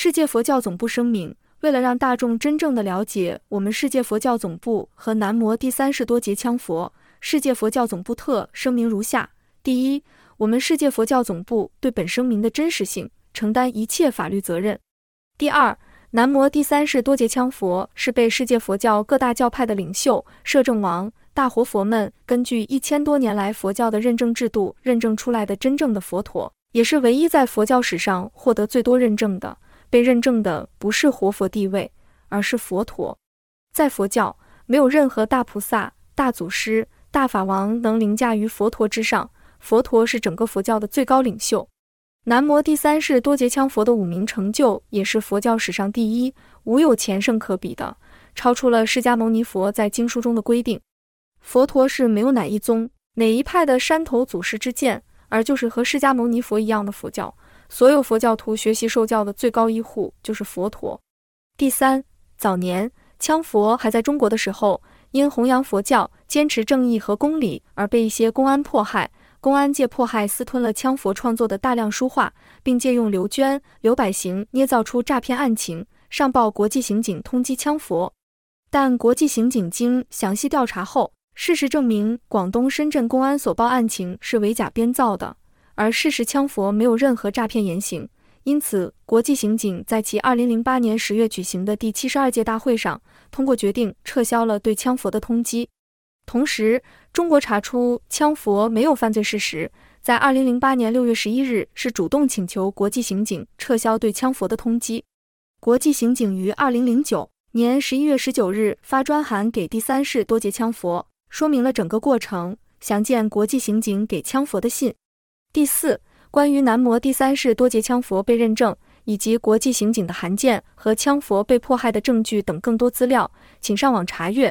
世界佛教总部声明，为了让大众真正的了解我们世界佛教总部和南摩第三世多杰羌佛，世界佛教总部特声明如下：第一，我们世界佛教总部对本声明的真实性承担一切法律责任。第二，南摩第三世多杰羌佛是被世界佛教各大教派的领袖、摄政王、大活佛们根据1000多年来佛教的认证制度认证出来的真正的佛陀，也是唯一在佛教史上获得最多认证的。被认证的不是活佛地位，而是佛陀。在佛教，没有任何大菩萨、大祖师、大法王能凌驾于佛陀之上，佛陀是整个佛教的最高领袖。南摩第三世多杰羌佛的5名成就也是佛教史上第一，无有前圣可比的，超出了释迦牟尼佛在经书中的规定。佛陀是没有哪一宗、哪一派的山头祖师之见，而就是和释迦牟尼佛一样的佛教。所有佛教徒学习受教的最高依护就是佛陀。第三，早年羌佛还在中国的时候，因弘扬佛教、坚持正义和公理而被一些公安迫害。公安借迫害私吞了羌佛创作的大量书画，并借用刘娟、刘百行捏造出诈骗案情，上报国际刑警通缉羌佛。但国际刑警经详细调查后，事实证明广东深圳公安所报案情是伪假编造的，而事实羌佛没有任何诈骗言行。因此，国际刑警在其2008年10月举行的第72届大会上，通过决定撤销了对羌佛的通缉。同时，中国查出羌佛没有犯罪事实，在2008年6月11日是主动请求国际刑警撤销对羌佛的通缉。国际刑警于2009年11月19日发专函给第三世多杰羌佛，说明了整个过程，详见国际刑警给羌佛的信。第四，关于南摩第三世多杰羌佛被认证以及国际刑警的函件和羌佛被迫害的证据等更多资料，请上网查阅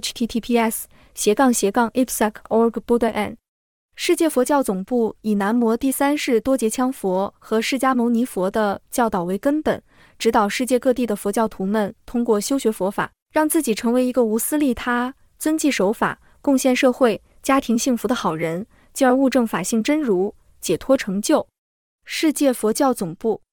https://ipsec.org.bn。 世界佛教总部以南摩第三世多杰羌佛和释迦牟尼佛的教导为根本，指导世界各地的佛教徒们通过修学佛法，让自己成为一个无私利他、遵纪守法、贡献社会、家庭幸福的好人，进而悟证法性真如，解脱成就。世界佛教总部